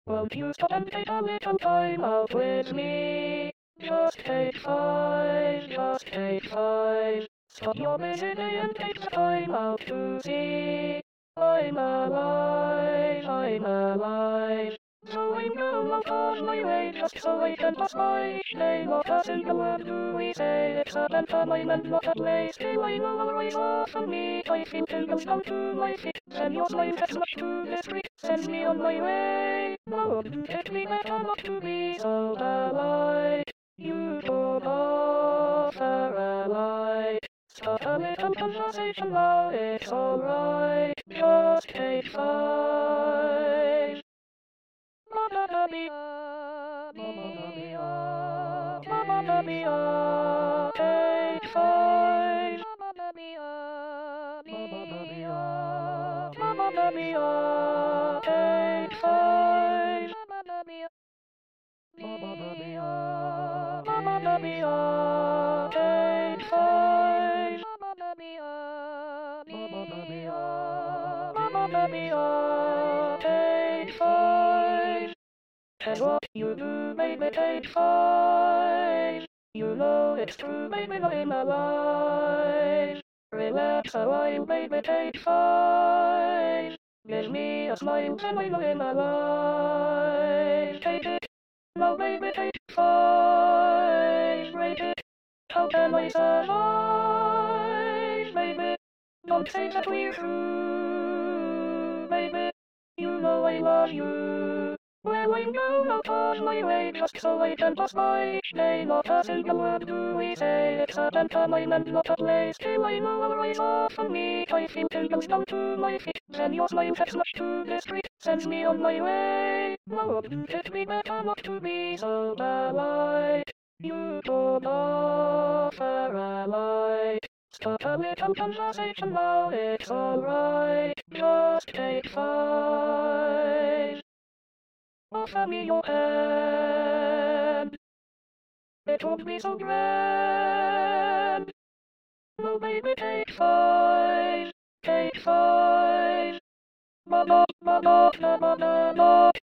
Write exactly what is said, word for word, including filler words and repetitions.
Won't you stop and take a little time out with me? Just take five, just take five. Stop your busy day and take the time out to see. I'm alive, I'm alive. So I'm gonna pause my way just so I can pass by each day. Not a single word do we say, it's a pantomime and not a play. Still I know I'll rise off and meet. I feel pilgrims down to my feet. Then your smile has much to the street, sends me on my way. No, wouldn't it be better not to be so polite? You don't offer a light. Start a little conversation now, it's alright. Just take five. Mamma mia, mamma mia, mamma mia, take five. Mamma mia, mamma mia, mamma mia, take five. Mamma mia, mamma mia, mamma mia, take five. Mamma mia, mamma mia, mamma mia, take five. And what you do made me take five. You know it's true, made me know I'm alive. Relax a while, made me take five. Give me a smile, then I know I'm alive. Take it, now made me take five. Rate it, how can I survive, baby? Don't say that we're through, baby. You know I love you. Well, I'm gonna pause my way just so I can pass by each day. Not a single word do we say, it's a pantomime and not a play. Still I know I'll rise off and meet. I feel pilgrims down to my feet. Then your smile has much to the street, sends me on my way. No, wouldn't it be better not to be so polite? You don't offer a light. Start a little conversation now, it's alright. Just take five. Offer me your hand. It won't be so grand. No, baby, take five. Take five. Ba ba ba ba ba ba ba ba.